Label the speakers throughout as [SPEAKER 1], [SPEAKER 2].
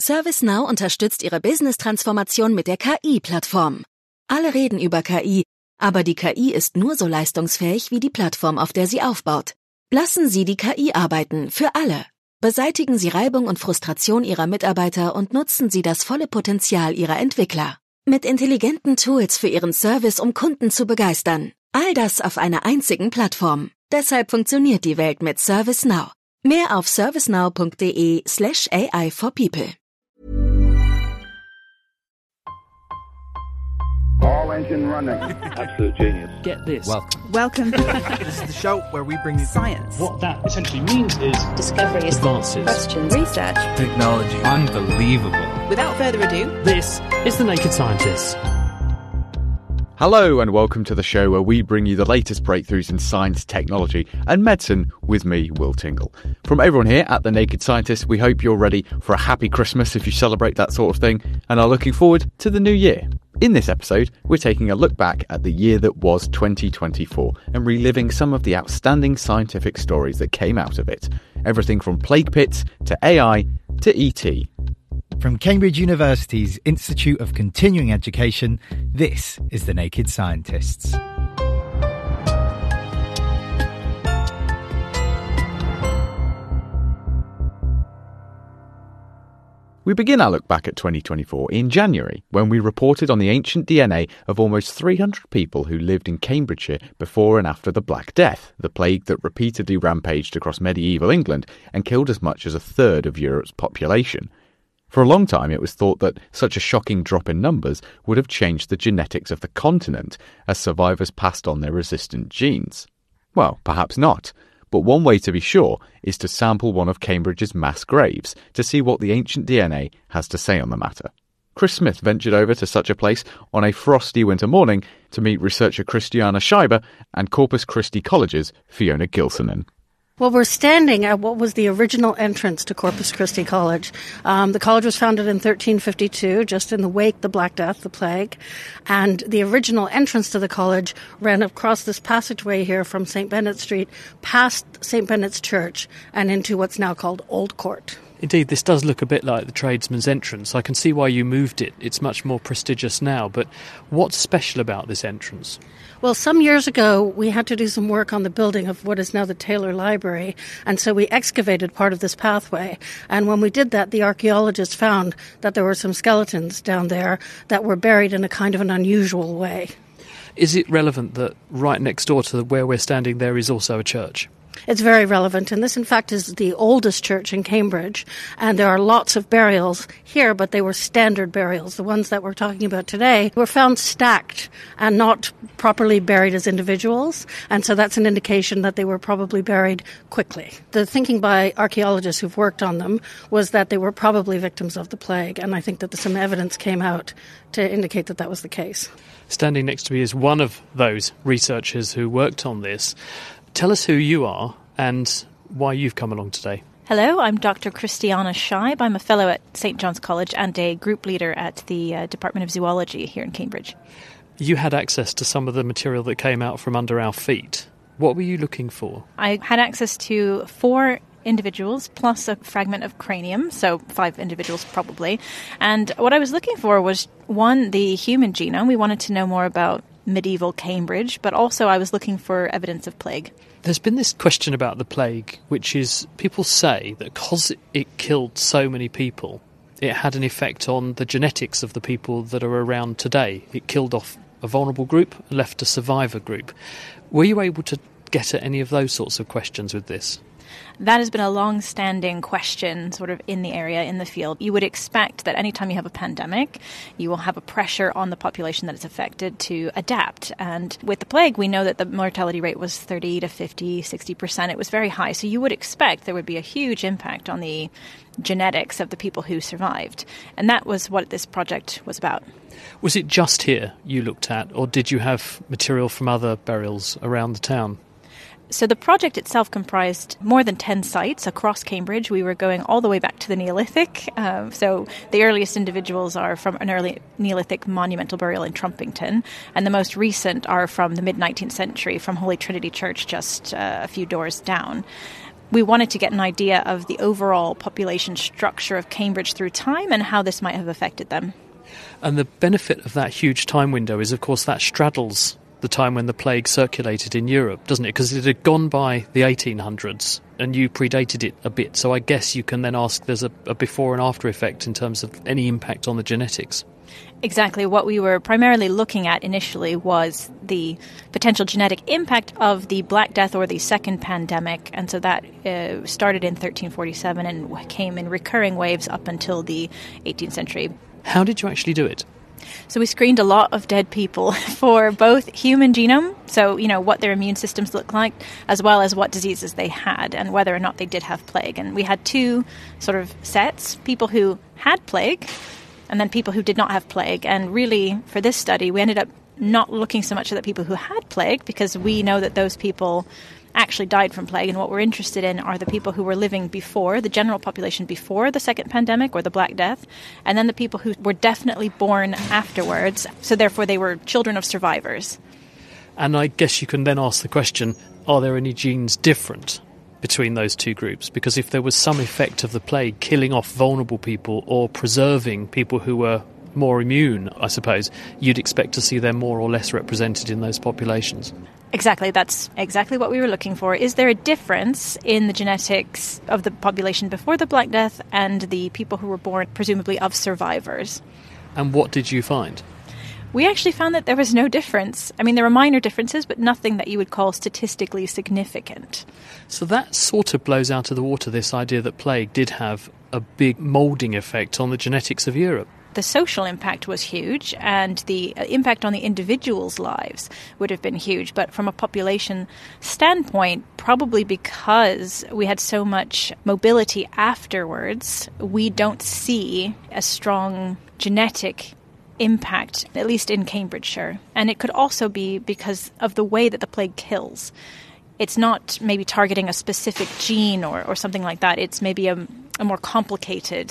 [SPEAKER 1] ServiceNow unterstützt Ihre Business-Transformation mit der KI-Plattform. Alle reden über KI, aber die KI ist nur so leistungsfähig wie die Plattform, auf der sie aufbaut. Lassen Sie die KI arbeiten, für alle. Beseitigen Sie Reibung und Frustration Ihrer Mitarbeiter und nutzen Sie das volle Potenzial Ihrer Entwickler. Mit intelligenten Tools für Ihren Service, um Kunden zu begeistern. All das auf einer einzigen Plattform. Deshalb funktioniert die Welt mit ServiceNow. Mehr auf servicenow.de/AI for people.
[SPEAKER 2] All engine running. Absolute genius.
[SPEAKER 3] Get this.
[SPEAKER 4] Welcome.
[SPEAKER 5] This is the show where we bring you
[SPEAKER 4] Science.
[SPEAKER 3] What that essentially means is
[SPEAKER 6] discoveries,
[SPEAKER 3] advances,
[SPEAKER 6] questions, research,
[SPEAKER 5] technology. Unbelievable.
[SPEAKER 4] Without further ado,
[SPEAKER 3] this is The Naked Scientists.
[SPEAKER 7] Hello and welcome to the show where we bring you the latest breakthroughs in science, technology and medicine with me, Will Tingle. From everyone here at The Naked Scientists, we hope you're ready for a happy Christmas if you celebrate that sort of thing and are looking forward to the new year. In this episode, we're taking a look back at the year that was 2024 and reliving some of the outstanding scientific stories that came out of it. Everything from plague pits to AI to ET.
[SPEAKER 8] From Cambridge University's Institute of Continuing Education, this is The Naked Scientists.
[SPEAKER 7] We begin our look back at 2024 in January, when we reported on the ancient DNA of almost 300 people who lived in Cambridgeshire before and after the Black Death, the plague that repeatedly rampaged across medieval England and killed as much as a third of Europe's population. For a long time, it was thought that such a shocking drop in numbers would have changed the genetics of the continent as survivors passed on their resistant genes. Well, perhaps not. But one way to be sure is to sample one of Cambridge's mass graves to see what the ancient DNA has to say on the matter. Chris Smith ventured over to such a place on a frosty winter morning to meet researcher Christiana Scheiber and Corpus Christi College's Fiona Gilsonen.
[SPEAKER 9] Well, we're standing at what was the original entrance to Corpus Christi College. The college was founded in 1352, just in the wake of the Black Death, the plague. And the original entrance to the college ran across this passageway here from St. Bennet Street, past St. Benet's Church, and into what's now called Old Court.
[SPEAKER 3] Indeed, this does look a bit like the tradesman's entrance. I can see why you moved it. It's much more prestigious now. But what's special about this entrance?
[SPEAKER 9] Well, some years ago, we had to do some work on the building of what is now the Taylor Library, and so we excavated part of this pathway. And when we did that, the archaeologists found that there were some skeletons down there that were buried in a kind of an unusual way.
[SPEAKER 3] Is it relevant that right next door to where we're standing there is also a church?
[SPEAKER 9] It's very relevant, and this, in fact, is the oldest church in Cambridge, and there are lots of burials here, but they were standard burials. The ones that we're talking about today were found stacked and not properly buried as individuals, and so that's an indication that they were probably buried quickly. The thinking by archaeologists who've worked on them was that they were probably victims of the plague, and I think that some evidence came out to indicate that that was the case.
[SPEAKER 3] Standing next to me is one of those researchers who worked on this. Tell us who you are and why you've come along today.
[SPEAKER 6] Hello, I'm Dr. Christiana Scheib. I'm a fellow at St. John's College and a group leader at the Department of Zoology here in Cambridge.
[SPEAKER 3] You had access to some of the material that came out from under our feet. What were you looking for?
[SPEAKER 6] I had access to 4 individuals plus a fragment of cranium, so 5 individuals probably. And what I was looking for was, one, the human genome. We wanted to know more about medieval Cambridge, but also I was looking for evidence of plague.
[SPEAKER 3] There's been this question about the plague, which is people say that because it killed so many people, it had an effect on the genetics of the people that are around today. It killed off a vulnerable group, left a survivor group. Were you able to get at any of those sorts of questions with this?
[SPEAKER 6] That has been a long-standing question sort of in the area, in the field. You would expect that anytime you have a pandemic, you will have a pressure on the population that is affected to adapt. And with the plague, we know that the mortality rate was 30 to 50, 60%. It was very high. So you would expect there would be a huge impact on the genetics of the people who survived. And that was what this project was about.
[SPEAKER 3] Was it just here you looked at, or did you have material from other burials around the town?
[SPEAKER 6] So the project itself comprised more than 10 sites across Cambridge. We were going all the way back to the Neolithic. So the earliest individuals are from an early Neolithic monumental burial in Trumpington, and the most recent are from the mid-19th century from Holy Trinity Church just a few doors down. we wanted to get an idea of the overall population structure of Cambridge through time and how this might have affected them.
[SPEAKER 3] And the benefit of that huge time window is, of course, that straddles the time when the plague circulated in Europe, doesn't it? Because it had gone by the 1800s and you predated it a bit. So I guess you can then ask there's a before and after effect in terms of any impact on the genetics.
[SPEAKER 6] Exactly. What we were primarily looking at initially was the potential genetic impact of the Black Death or the second pandemic. And so that started in 1347 and came in recurring waves up until the 18th century.
[SPEAKER 3] How did you actually do it?
[SPEAKER 6] So we screened a lot of dead people for both human genome, so, what their immune systems look like, as well as what diseases they had and whether or not they did have plague. And we had two sort of sets, people who had plague and then people who did not have plague. And really, for this study, we ended up not looking so much at the people who had plague because we know that those people actually died from plague, and what we're interested in are the people who were living before, the general population before the second pandemic or the Black Death, and then the people who were definitely born afterwards, so therefore they were children of survivors.
[SPEAKER 3] And I guess you can then ask the question, are there any genes different between those two groups? Because if there was some effect of the plague killing off vulnerable people or preserving people who were more immune, I suppose, you'd expect to see them more or less represented in those populations.
[SPEAKER 6] Exactly, that's exactly what we were looking for. Is there a difference in the genetics of the population before the Black Death and the people who were born, presumably, of survivors?
[SPEAKER 3] And what did you find?
[SPEAKER 6] We actually found that there was no difference. I mean, there were minor differences, but nothing that you would call statistically significant.
[SPEAKER 3] So that sort of blows out of the water this idea that plague did have a big moulding effect on the genetics of Europe.
[SPEAKER 6] The social impact was huge, and the impact on the individuals' lives would have been huge. But from a population standpoint, probably because we had so much mobility afterwards, we don't see a strong genetic impact, at least in Cambridgeshire. And it could also be because of the way that the plague kills. It's not maybe targeting a specific gene or something like that. It's maybe a more complicated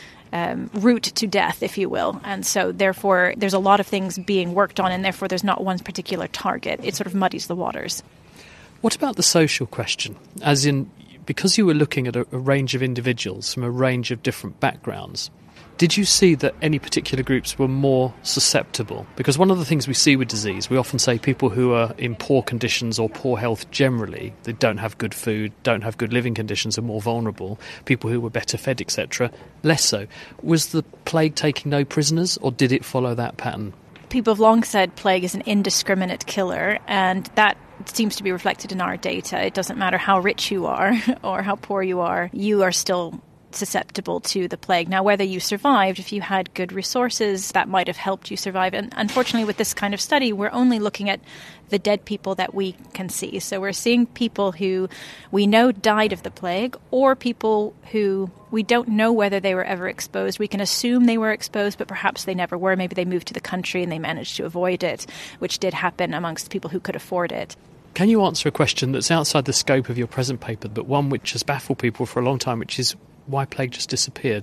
[SPEAKER 6] route to death, if you will. And so, therefore, there's a lot of things being worked on, and therefore there's not one particular target. It sort of muddies the waters.
[SPEAKER 3] What about the social question? As in, because you were looking at a range of individuals from a range of different backgrounds, did you see that any particular groups were more susceptible? Because one of the things we see with disease, we often say people who are in poor conditions or poor health generally, they don't have good food, don't have good living conditions, are more vulnerable. People who were better fed, etc., less so. Was the plague taking no prisoners, or did it follow that pattern?
[SPEAKER 6] People have long said plague is an indiscriminate killer, and that seems to be reflected in our data. It doesn't matter how rich you are or how poor you are still susceptible to the plague. Now, whether you survived, if you had good resources, that might have helped you survive. And unfortunately, with this kind of study, we're only looking at the dead people that we can see. So we're seeing people who we know died of the plague, or people who we don't know whether they were ever exposed. We can assume they were exposed, but perhaps they never were. Maybe they moved to the country and they managed to avoid it, which did happen amongst people who could afford it.
[SPEAKER 3] Can you answer a question that's outside the scope of your present paper, but one which has baffled people for a long time, which is why plague just disappeared?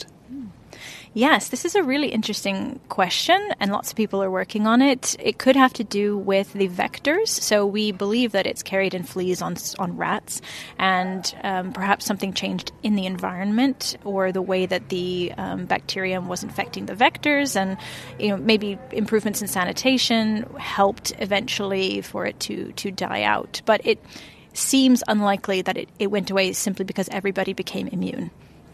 [SPEAKER 6] Yes, this is a really interesting question, and lots of people are working on it. It could have to do with the vectors. So we believe that it's carried in fleas on rats, and perhaps something changed in the environment or the way that the bacterium was infecting the vectors, and maybe improvements in sanitation helped eventually for it to die out. But it seems unlikely that it went away simply because everybody became immune.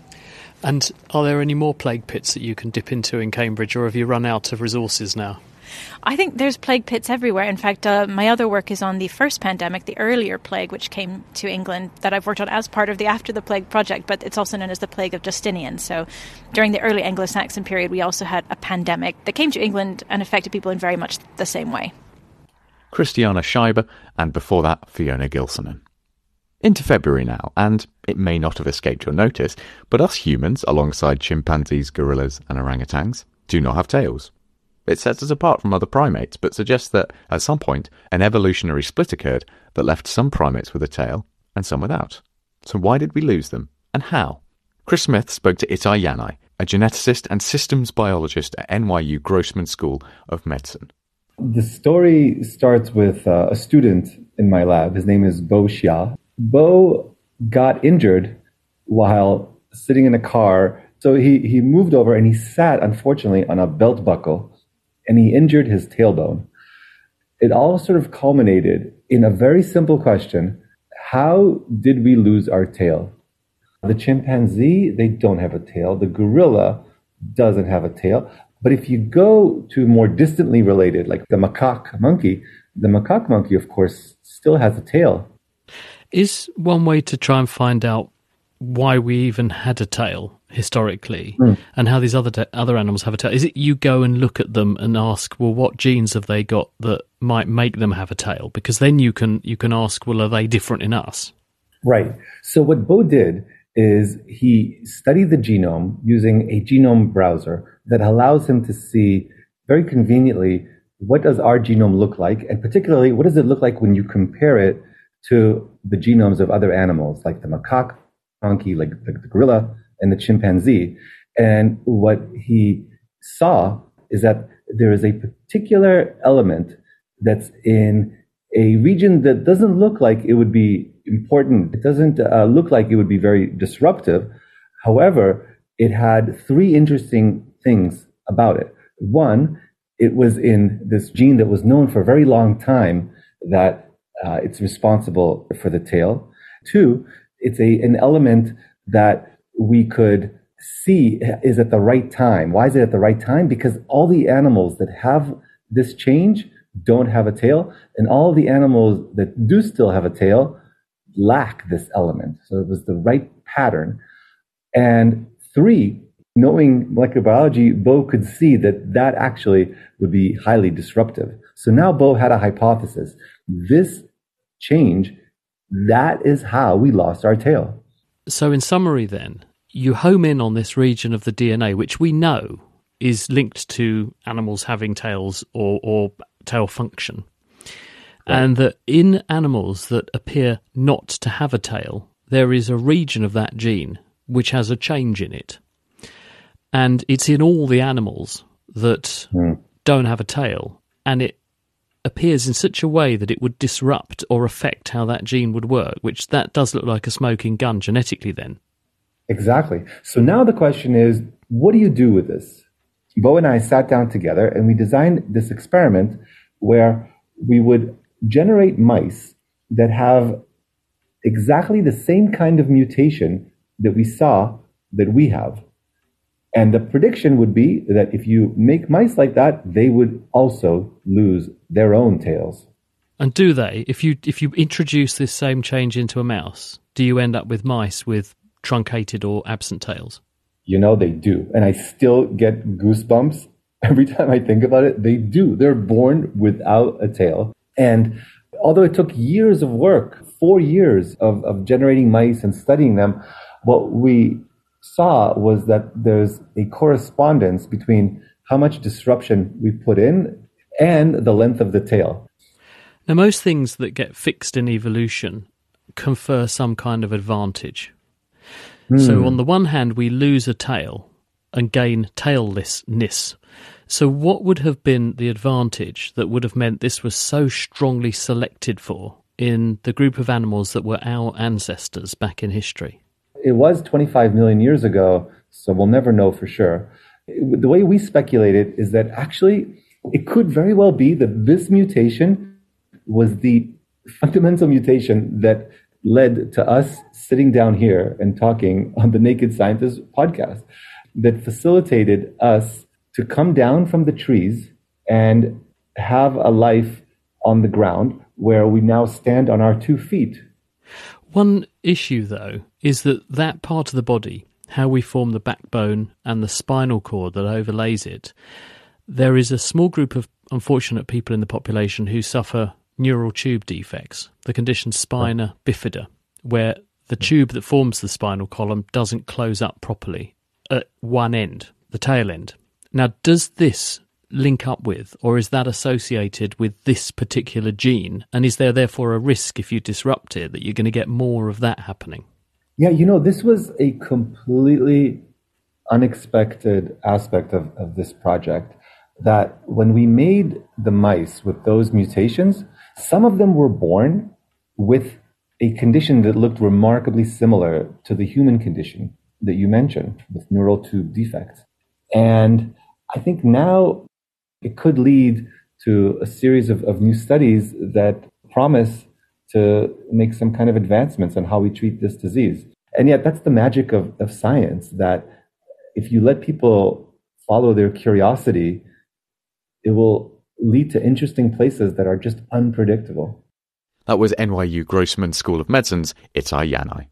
[SPEAKER 3] And are there any more plague pits that you can dip into in Cambridge, or have you run out of resources now?
[SPEAKER 6] I think there's plague pits everywhere. In fact, my other work is on the first pandemic, the earlier plague, which came to England, that I've worked on as part of the After the Plague project, but it's also known as the Plague of Justinian. So during the early Anglo-Saxon period, we also had a pandemic that came to England and affected people in very much the same way.
[SPEAKER 7] Christiana Scheiber, and before that, Fiona Gilsonen. Into February now, and it may not have escaped your notice, but us humans, alongside chimpanzees, gorillas and orangutans, do not have tails. It sets us apart from other primates, but suggests that, at some point, an evolutionary split occurred that left some primates with a tail and some without. So why did we lose them, and how? Chris Smith spoke to Itai Yanai, a geneticist and systems biologist at NYU Grossman School of Medicine.
[SPEAKER 4] The story starts with a student in my lab. His name is Bo Xia. Bo got injured while sitting in a car. So he moved over and he sat, unfortunately, on a belt buckle, and he injured his tailbone. It all sort of culminated in a very simple question: how did we lose our tail? The chimpanzee, they don't have a tail. The gorilla doesn't have a tail. But if you go to more distantly related, like the macaque monkey, of course, still has a tail.
[SPEAKER 3] Is one way to try and find out why we even had a tail historically and how these other animals have a tail? Is it you go and look at them and ask, well, what genes have they got that might make them have a tail? Because then you can ask, well, are they different in us?
[SPEAKER 4] Right. So what Bo did is he studied the genome using a genome browser that allows him to see very conveniently what does our genome look like, and particularly what does it look like when you compare it to the genomes of other animals like the macaque monkey, like the gorilla and the chimpanzee. And what he saw is that there is a particular element that's in a region that doesn't look like it would be important. It doesn't look like it would be very disruptive. However, it had three interesting things about it. One, it was in this gene that was known for a very long time that it's responsible for the tail. Two, it's an element that we could see is at the right time. Why is it at the right time? Because all the animals that have this change don't have a tail, and all the animals that do still have a tail lack this element. So it was the right pattern. And three, knowing molecular biology, Bo could see that actually would be highly disruptive. So now Bo had a hypothesis. This change, that is how we lost our tail.
[SPEAKER 3] So in summary then, you home in on this region of the DNA, which we know is linked to animals having tails or tail function. Right. And that in animals that appear not to have a tail, there is a region of that gene which has a change in it. And it's in all the animals that don't have a tail, and it appears in such a way that it would disrupt or affect how that gene would work, which that does look like a smoking gun genetically then.
[SPEAKER 4] Exactly. So now the question is, what do you do with this? Bo and I sat down together and we designed this experiment where we would generate mice that have exactly the same kind of mutation that we saw that we have. And the prediction would be that if you make mice like that, they would also lose their own tails.
[SPEAKER 3] And do they? If you introduce this same change into a mouse, do you end up with mice with truncated or absent tails?
[SPEAKER 4] You know, they do. And I still get goosebumps every time I think about it. They do. They're born without a tail. And although it took years of work, 4 years of generating mice and studying them, what we saw was that there's a correspondence between how much disruption we put in and the length of the tail.
[SPEAKER 3] Now, most things that get fixed in evolution confer some kind of advantage. So on the one hand, we lose a tail and gain taillessness. So what would have been the advantage that would have meant this was so strongly selected for in the group of animals that were our ancestors back in history?
[SPEAKER 4] It was 25 million years ago, so we'll never know for sure. The way we speculated is that actually it could very well be that this mutation was the fundamental mutation that led to us sitting down here and talking on the Naked Scientist podcast, that facilitated us to come down from the trees and have a life on the ground where we now stand on our 2 feet.
[SPEAKER 3] One issue, though, is that part of the body, how we form the backbone and the spinal cord that overlays it, there is a small group of unfortunate people in the population who suffer neural tube defects, the condition spina bifida, where the tube that forms the spinal column doesn't close up properly at one end, the tail end. Now, does this link up with, or is that associated with this particular gene? And is there therefore a risk if you disrupt it that you're going to get more of that happening?
[SPEAKER 4] Yeah, this was a completely unexpected aspect of this project, that when we made the mice with those mutations, some of them were born with a condition that looked remarkably similar to the human condition that you mentioned with neural tube defects. And I think now it could lead to a series of new studies that promise to make some kind of advancements on how we treat this disease. And yet that's the magic of science, that if you let people follow their curiosity, it will lead to interesting places that are just unpredictable.
[SPEAKER 7] That was NYU Grossman School of Medicine's Itai Yanai.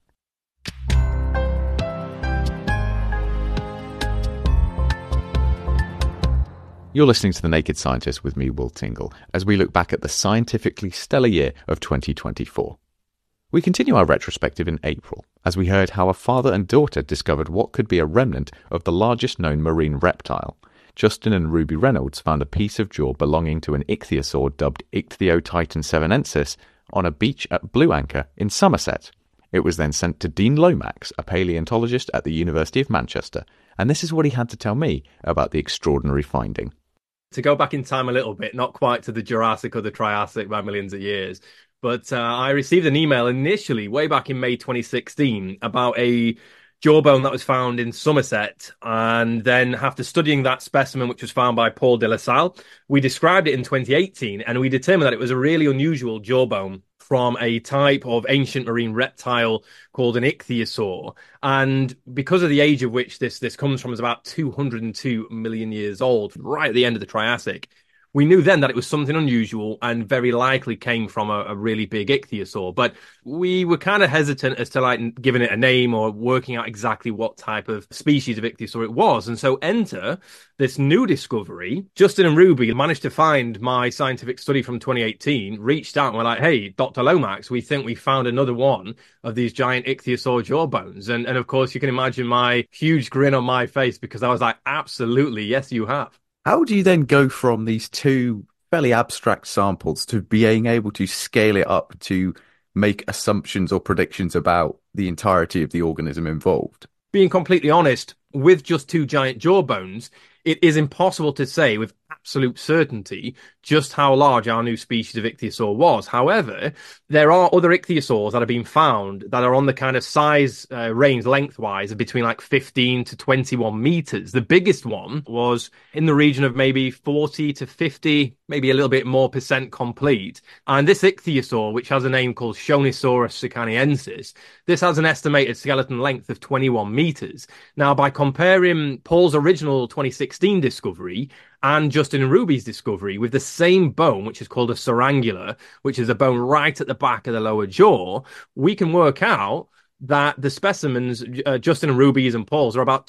[SPEAKER 7] You're listening to The Naked Scientist with me, Will Tingle, as we look back at the scientifically stellar year of 2024. We continue our retrospective in April, as we heard how a father and daughter discovered what could be a remnant of the largest known marine reptile. Justin and Ruby Reynolds found a piece of jaw belonging to an ichthyosaur dubbed Ichthyotitan sevenensis on a beach at Blue Anchor in Somerset. It was then sent to Dean Lomax, a paleontologist at the University of Manchester, and this is what he had to tell me about the extraordinary finding.
[SPEAKER 10] To go back in time a little bit, not quite to the Jurassic or the Triassic by millions of years, but I received an email initially way back in May 2016 about a jawbone that was found in Somerset, and then after studying that specimen, which was found by Paul de la Salle, we described it in 2018, and we determined that it was a really unusual jawbone from a type of ancient marine reptile called an ichthyosaur. And because of the age of which this comes from is about 202 million years old, right at the end of the Triassic, we knew then that it was something unusual and very likely came from a really big ichthyosaur. But we were kind of hesitant as to giving it a name or working out exactly what type of species of ichthyosaur it was. And so enter this new discovery. Justin and Ruby managed to find my scientific study from 2018, reached out and were like, hey, Dr. Lomax, we think we found another one of these giant ichthyosaur jawbones. And of course, you can imagine my huge grin on my face because I was like, absolutely, yes, you have.
[SPEAKER 7] How do you then go from these two fairly abstract samples to being able to scale it up to make assumptions or predictions about the entirety of the organism involved?
[SPEAKER 10] Being completely honest, with just two giant jawbones, it is impossible to say with absolute certainty just how large our new species of ichthyosaur was. However, there are other ichthyosaurs that have been found that are on the kind of size range lengthwise of between 15 to 21 meters. The biggest one was in the region of maybe 40 to 50, maybe a little bit more percent complete. And this ichthyosaur, which has a name called Shonisaurus sicaniensis, this has an estimated skeleton length of 21 meters. Now, by comparing Paul's original 2016 discovery and Justin and Ruby's discovery with the same bone, which is called a surangula, which is a bone right at the back of the lower jaw, we can work out that the specimens, Justin and Ruby's and Paul's, are about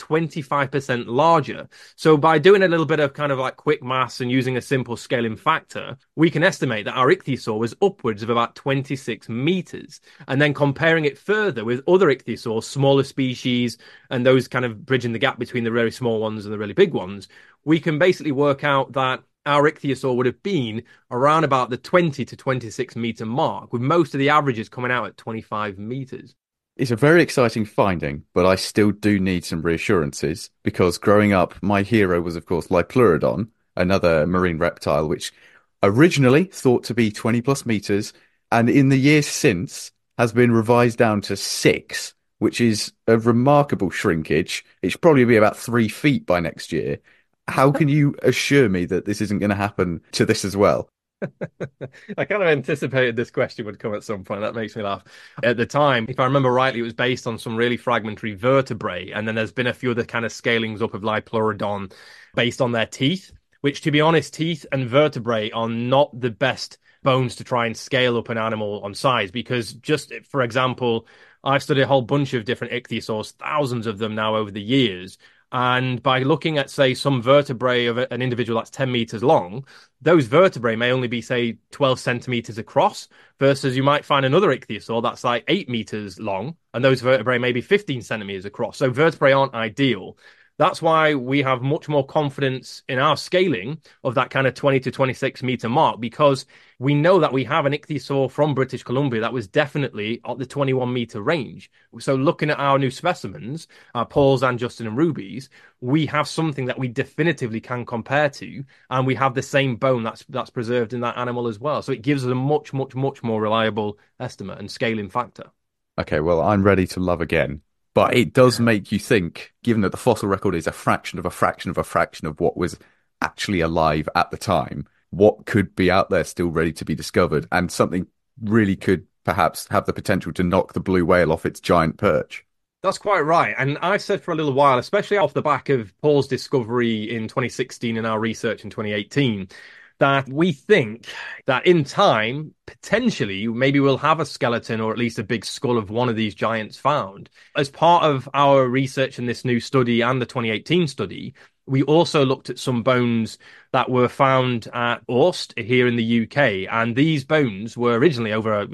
[SPEAKER 10] 25% larger. So by doing a little bit of quick maths and using a simple scaling factor, we can estimate that our ichthyosaur was upwards of about 26 meters. And then comparing it further with other ichthyosaurs, smaller species, and those kind of bridging the gap between the very small ones and the really big ones, we can basically work out that our ichthyosaur would have been around about the 20 to 26 meter mark, with most of the averages coming out at 25 meters.
[SPEAKER 7] It's a very exciting finding, but I still do need some reassurances, because growing up, my hero was, of course, Liopleurodon, another marine reptile, which originally thought to be 20 plus meters, and in the years since has been revised down to 6, which is a remarkable shrinkage. It should probably be about 3 feet by next year. How can you assure me that this isn't going to happen to this as well?
[SPEAKER 10] I kind of anticipated this question would come at some point. That makes me laugh. At the time, if I remember rightly, it was based on some really fragmentary vertebrae. And then there's been a few other kind of scalings up of Liopleurodon based on their teeth, which, to be honest, teeth and vertebrae are not the best bones to try and scale up an animal on size. Because just, for example, I've studied a whole bunch of different ichthyosaurs, thousands of them now over the years. And by looking at, say, some vertebrae of an individual that's 10 meters long, those vertebrae may only be, say, 12 centimeters across, versus you might find another ichthyosaur that's 8 meters long, and those vertebrae may be 15 centimeters across. So vertebrae aren't ideal. That's why we have much more confidence in our scaling of that kind of 20 to 26 meter mark, because we know that we have an ichthyosaur from British Columbia that was definitely at the 21 meter range. So looking at our new specimens, Paul's and Justin and Ruby's, we have something that we definitively can compare to, and we have the same bone that's preserved in that animal as well. So it gives us a much, much, much more reliable estimate and scaling factor.
[SPEAKER 7] Okay, well, I'm ready to love again. But it does make you think, given that the fossil record is a fraction of a fraction of a fraction of what was actually alive at the time, what could be out there still ready to be discovered, and something really could perhaps have the potential to knock the blue whale off its giant perch.
[SPEAKER 10] That's quite right. And I've said for a little while, especially off the back of Paul's discovery in 2016 and our research in 2018, that we think that in time, potentially, maybe we'll have a skeleton or at least a big skull of one of these giants found. As part of our research in this new study and the 2018 study, we also looked at some bones that were found at Orst here in the UK. And these bones were originally over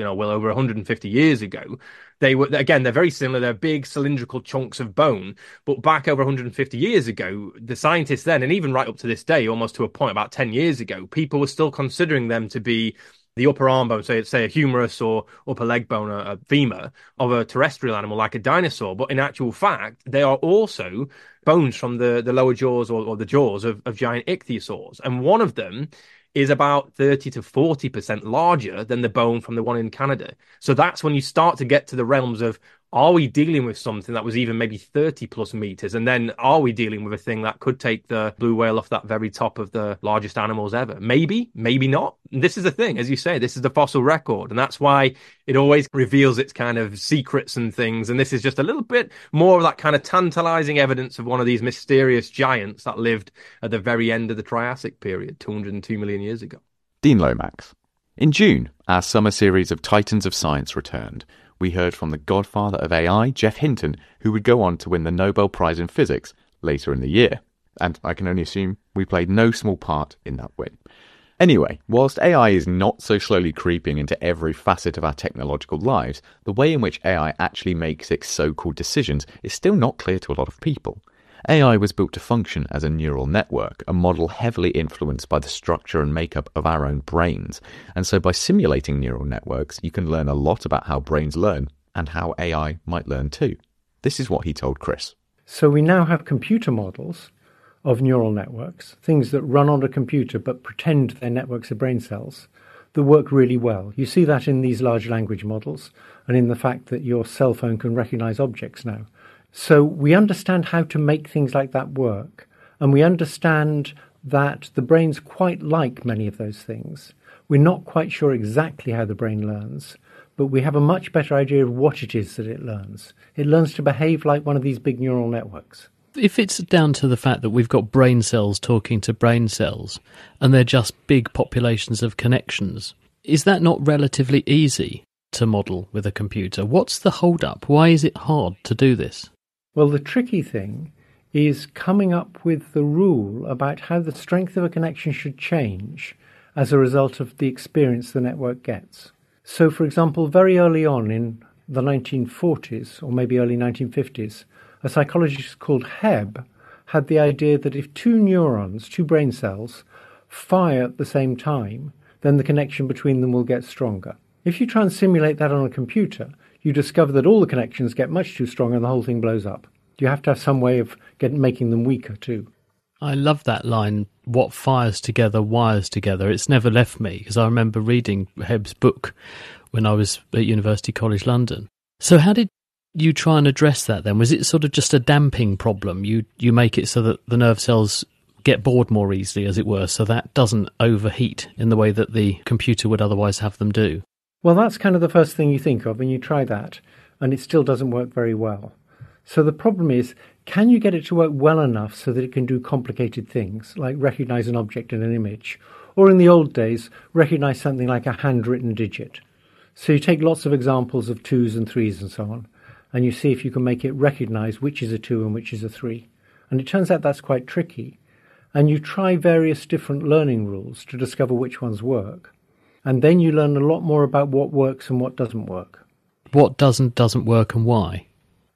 [SPEAKER 10] 150 years ago. They were, again, they're very similar. They're big cylindrical chunks of bone. But back over 150 years ago, the scientists then, and even right up to this day, almost to a point about 10 years ago, people were still considering them to be the upper arm bone, say a humerus or upper leg bone, a femur of a terrestrial animal like a dinosaur. But in actual fact, they are also bones from the lower jaws or the jaws of giant ichthyosaurs. And one of them is about 30 to 40% larger than the bone from the one in Canada. So that's when you start to get to the realms of, are we dealing with something that was even maybe 30 plus meters? And then are we dealing with a thing that could take the blue whale off that very top of the largest animals ever? Maybe, maybe not. This is the thing, as you say, this is the fossil record. And that's why it always reveals its kind of secrets and things. And this is just a little bit more of that kind of tantalizing evidence of one of these mysterious giants that lived at the very end of the Triassic period, 202 million years ago.
[SPEAKER 7] Dean Lomax. In June, our summer series of Titans of Science returned. We heard from the godfather of AI, Geoff Hinton, who would go on to win the Nobel Prize in Physics later in the year. And I can only assume we played no small part in that win. Anyway, whilst AI is not so slowly creeping into every facet of our technological lives, the way in which AI actually makes its so-called decisions is still not clear to a lot of people. AI was built to function as a neural network, a model heavily influenced by the structure and makeup of our own brains. And so by simulating neural networks, you can learn a lot about how brains learn and how AI might learn too. This is what he told Chris.
[SPEAKER 11] So we now have computer models of neural networks, things that run on a computer but pretend they're networks of brain cells, that work really well. You see that in these large language models and in the fact that your cell phone can recognize objects now. So we understand how to make things like that work, and we understand that the brain's quite like many of those things. We're not quite sure exactly how the brain learns, but we have a much better idea of what it is that it learns. It learns to behave like one of these big neural networks.
[SPEAKER 3] If it's down to the fact that we've got brain cells talking to brain cells, and they're just big populations of connections, is that not relatively easy to model with a computer? What's the hold-up? Why is it hard to do this?
[SPEAKER 11] Well, the tricky thing is coming up with the rule about how the strength of a connection should change as a result of the experience the network gets. So, for example, very early on in the 1940s, or maybe early 1950s, a psychologist called Hebb had the idea that if two neurons, two brain cells, fire at the same time, then the connection between them will get stronger. If you try and simulate that on a computer, you discover that all the connections get much too strong and the whole thing blows up. You have to have some way of making them weaker too.
[SPEAKER 3] I love that line, what fires together wires together. It's never left me, because I remember reading Hebb's book when I was at University College London. So how did you try and address that then? Was it sort of just a damping problem? You make it so that the nerve cells get bored more easily, as it were, so that doesn't overheat in the way that the computer would otherwise have them do?
[SPEAKER 11] Well, that's kind of the first thing you think of, and you try that, and it still doesn't work very well. So the problem is, can you get it to work well enough so that it can do complicated things, like recognize an object in an image, or in the old days, recognize something like a handwritten digit? So you take lots of examples of 2s and 3s and so on, and you see if you can make it recognize which is a 2 and which is a 3. And it turns out that's quite tricky. And you try various different learning rules to discover which ones work. And then you learn a lot more about what works and what doesn't work.
[SPEAKER 3] What doesn't work and why?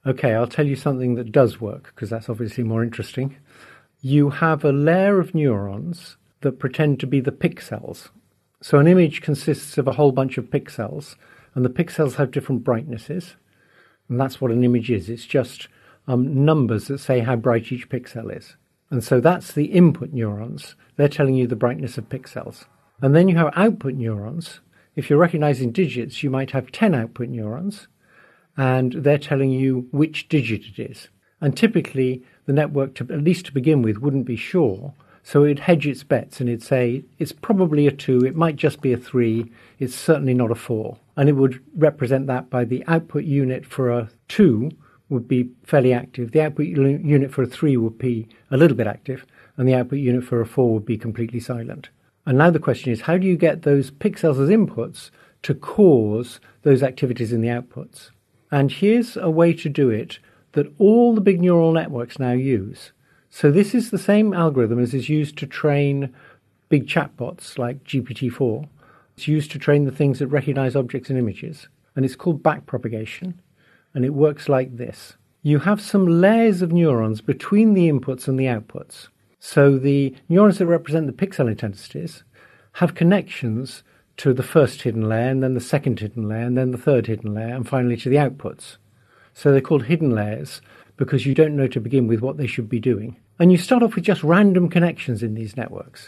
[SPEAKER 11] Okay, I'll tell you something that does work, because that's obviously more interesting. You have a layer of neurons that pretend to be the pixels. So an image consists of a whole bunch of pixels, and the pixels have different brightnesses. And that's what an image is. It's just numbers that say how bright each pixel is. And so that's the input neurons. They're telling you the brightness of pixels. And then you have output neurons. If you're recognizing digits, you might have 10 output neurons, and they're telling you which digit it is. And typically, the network, at least to begin with, wouldn't be sure. So it'd hedge its bets and it'd say, it's probably a 2, it might just be a 3, it's certainly not a 4. And it would represent that by the output unit for a 2 would be fairly active, the output unit for a 3 would be a little bit active, and the output unit for a 4 would be completely silent. And now the question is, how do you get those pixels as inputs to cause those activities in the outputs? And here's a way to do it that all the big neural networks now use. So this is the same algorithm as is used to train big chatbots like GPT-4. It's used to train the things that recognize objects and images. And it's called backpropagation. And it works like this. You have some layers of neurons between the inputs and the outputs. So the neurons that represent the pixel intensities have connections to the first hidden layer, and then the second hidden layer, and then the third hidden layer, and finally to the outputs. So they're called hidden layers because you don't know to begin with what they should be doing. And you start off with just random connections in these networks.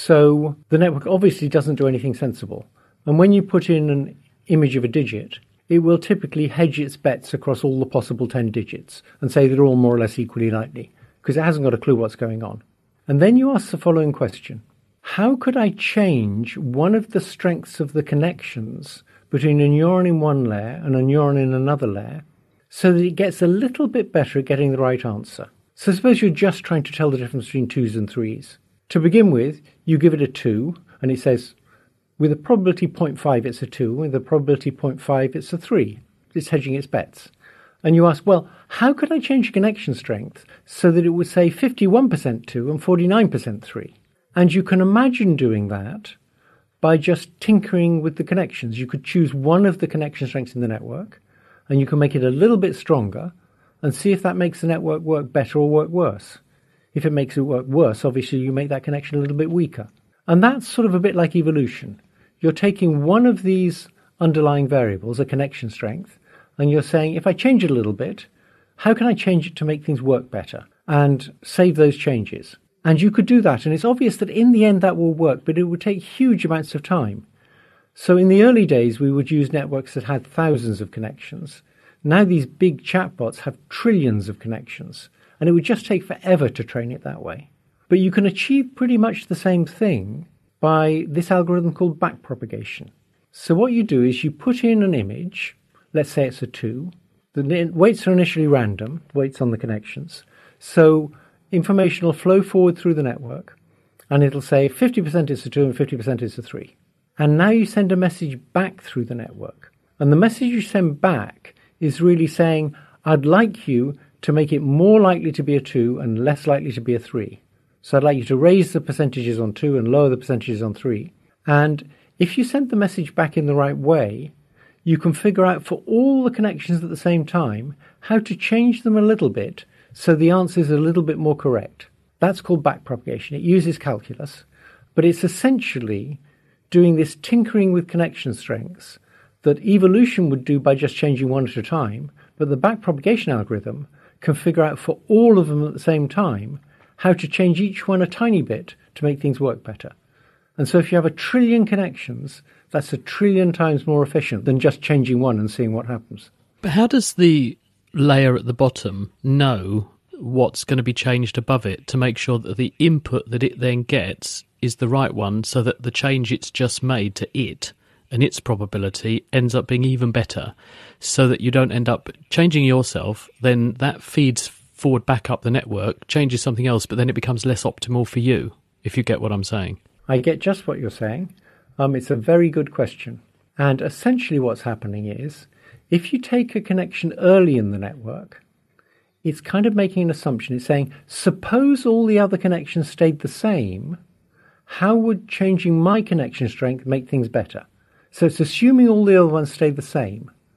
[SPEAKER 11] So the network obviously doesn't do anything sensible. And when you put in an image of a digit, it will typically hedge its bets across all the possible 10 digits and say they're all more or less equally likely, because it hasn't got a clue what's going on. And then you ask the following question. How could I change one of the strengths of the connections between a neuron in one layer and a neuron in another layer so that it gets a little bit better at getting the right answer? So suppose you're just trying to tell the difference between 2s and 3s. To begin with, you give it a 2, and it says, with a probability 0.5 it's a 2, with a probability 0.5 it's a 3. It's hedging its bets. And you ask, well, how could I change connection strength so that it would say 51% 2 and 49% 3? And you can imagine doing that by just tinkering with the connections. You could choose one of the connection strengths in the network, and you can make it a little bit stronger and see if that makes the network work better or work worse. If it makes it work worse, obviously you make that connection a little bit weaker. And that's sort of a bit like evolution. You're taking one of these underlying variables, a connection strength, and you're saying, if I change it a little bit, how can I change it to make things work better and save those changes? And you could do that, and it's obvious that in the end that will work, but it would take huge amounts of time. So in the early days, we would use networks that had thousands of connections. Now these big chatbots have trillions of connections, and it would just take forever to train it that way. But you can achieve pretty much the same thing by this algorithm called backpropagation. So what you do is you put in an image, let's say it's a 2. The weights are initially random, weights on the connections. So information will flow forward through the network, and it'll say 50% is a 2 and 50% is a 3. And now you send a message back through the network. And the message you send back is really saying, I'd like you to make it more likely to be a 2 and less likely to be a 3. So I'd like you to raise the percentages on 2 and lower the percentages on 3. And if you send the message back in the right way, you can figure out for all the connections at the same time how to change them a little bit so the answer is a little bit more correct. That's called backpropagation. It uses calculus, but it's essentially doing this tinkering with connection strengths that evolution would do by just changing one at a time, but the backpropagation algorithm can figure out for all of them at the same time how to change each one a tiny bit to make things work better. And so if you have 1 trillion connections, that's 1 trillion times more efficient than just changing one and seeing what happens.
[SPEAKER 3] But how does the layer at the bottom know what's going to be changed above it to make sure that the input that it then gets is the right one, so that the change it's just made to it and its probability ends up being even better, so that you don't end up changing yourself, then that feeds forward back up the network, changes something else, but then it becomes less optimal for you, if you get what I'm saying?
[SPEAKER 11] I get just what you're saying. It's a very good question. And essentially what's happening is, if you take a connection early in the network, it's kind of making an assumption. It's saying, suppose all the other connections stayed the same, how would changing my connection strength make things better? So it's assuming all the other ones stayed the same.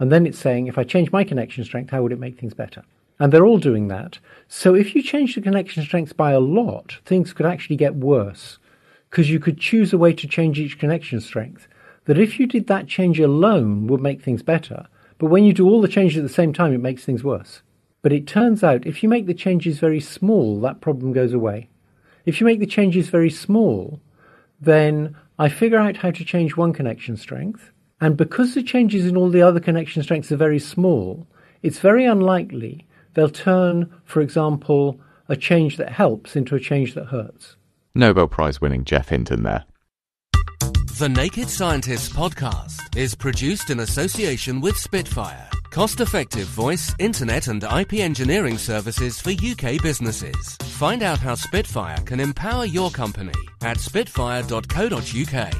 [SPEAKER 11] And then it's saying, if I change my connection strength, how would it make things better? And they're all doing that. So if you change the connection strength by a lot, things could actually get worse, because you could choose a way to change each connection strength that if you did that change alone would make things better. But when you do all the changes at the same time, it makes things worse. But it turns out if you make the changes very small, that problem goes away. If you make the changes very small, then I figure out how to change one connection strength. And because the changes in all the other connection strengths are very small, it's very unlikely they'll turn, for example, a change that helps into a change that hurts.
[SPEAKER 7] Nobel Prize winning Geoff Hinton there.
[SPEAKER 12] The Naked Scientists podcast is produced in association with Spitfire, cost-effective voice, internet and IP engineering services for UK businesses. Find out how Spitfire can empower your company at spitfire.co.uk.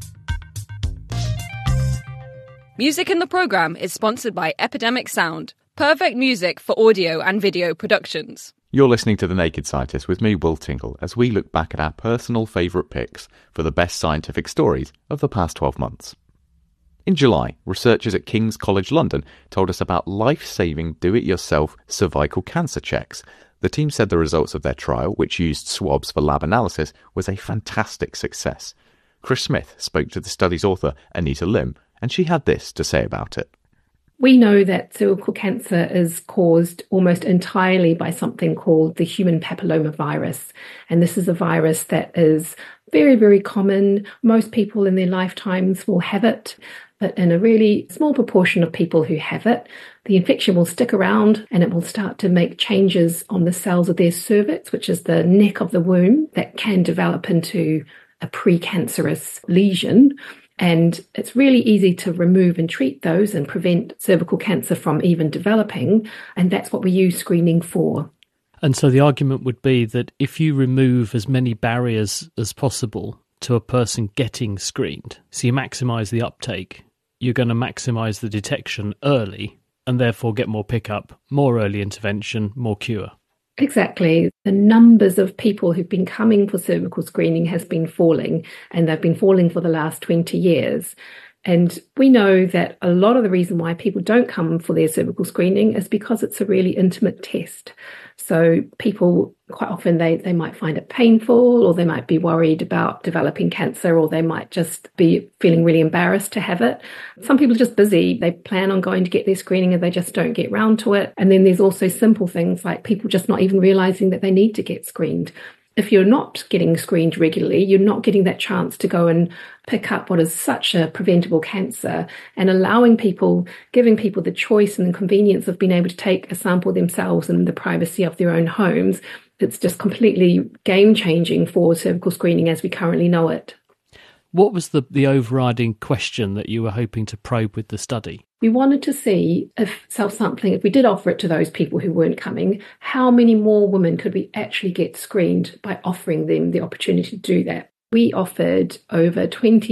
[SPEAKER 13] Music in the programme is sponsored by Epidemic Sound, perfect music for audio and video productions.
[SPEAKER 7] You're listening to The Naked Scientist with me, Will Tingle, as we look back at our personal favourite picks for the best scientific stories of the past 12 months. In July, researchers at King's College London told us about life-saving do-it-yourself cervical cancer checks. The team said the results of their trial, which used swabs for lab analysis, was a fantastic success. Chris Smith spoke to the study's author, Anita Lim, and she had this to say about it.
[SPEAKER 14] We know that cervical cancer is caused almost entirely by something called the human papillomavirus. And this is a virus that is very, very common. Most people in their lifetimes will have it, but in a really small proportion of people who have it, the infection will stick around and it will start to make changes on the cells of their cervix, which is the neck of the womb, that can develop into a precancerous lesion. And it's really easy to remove and treat those and prevent cervical cancer from even developing. And that's what we use screening for.
[SPEAKER 3] And so the argument would be that if you remove as many barriers as possible to a person getting screened, so you maximise the uptake, you're going to maximise the detection early and therefore get more pickup, more early intervention, more cure.
[SPEAKER 14] Exactly. The numbers of people who've been coming for cervical screening has been falling, and they've been falling for the last 20 years. And we know that a lot of the reason why people don't come for their cervical screening is because it's a really intimate test. So people, quite often, they might find it painful, or they might be worried about developing cancer, or they might just be feeling really embarrassed to have it. Some people are just busy. They plan on going to get their screening and they just don't get round to it. And then there's also simple things like people just not even realizing that they need to get screened. If you're not getting screened regularly, you're not getting that chance to go and pick up what is such a preventable cancer, and giving people the choice and the convenience of being able to take a sample themselves in the privacy of their own homes. It's just completely game-changing for cervical screening as we currently know it.
[SPEAKER 3] What was the overriding question that you were hoping to probe with the study?
[SPEAKER 14] We wanted to see if self-sampling, if we did offer it to those people who weren't coming, how many more women could we actually get screened by offering them the opportunity to do that. We offered over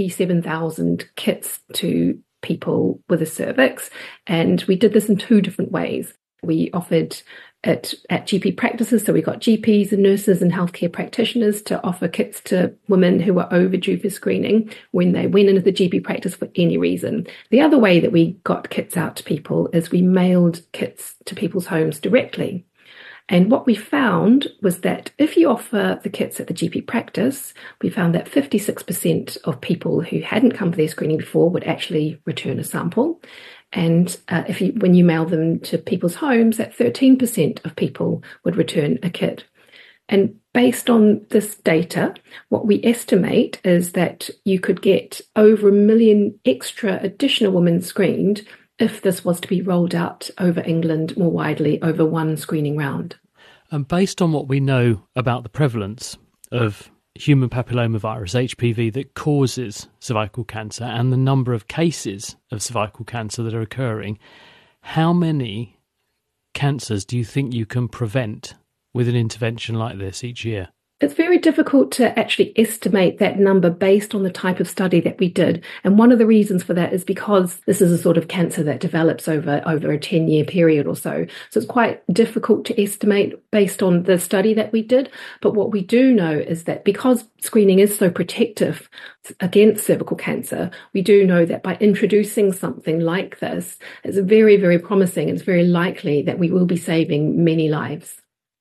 [SPEAKER 14] 27,000 kits to people with a cervix, and we did this in two different ways. We offered it at GP practices, so we got GPs and nurses and healthcare practitioners to offer kits to women who were overdue for screening when they went into the GP practice for any reason. The other way that we got kits out to people is we mailed kits to people's homes directly. And what we found was that if you offer the kits at the GP practice, we found that 56% of people who hadn't come for their screening before would actually return a sample. And when you mail them to people's homes, that 13% of people would return a kit. And based on this data, what we estimate is that you could get over 1 million extra additional women screened if this was to be rolled out over England more widely over one screening round.
[SPEAKER 3] And based on what we know about the prevalence of human papillomavirus, HPV, that causes cervical cancer, and the number of cases of cervical cancer that are occurring, how many cancers do you think you can prevent with an intervention like this each year?
[SPEAKER 14] It's very difficult to actually estimate that number based on the type of study that we did. And one of the reasons for that is because this is a sort of cancer that develops over a 10-year period or so. So it's quite difficult to estimate based on the study that we did. But what we do know is that because screening is so protective against cervical cancer, we do know that by introducing something like this, it's very, very promising. It's very likely that we will be saving many lives.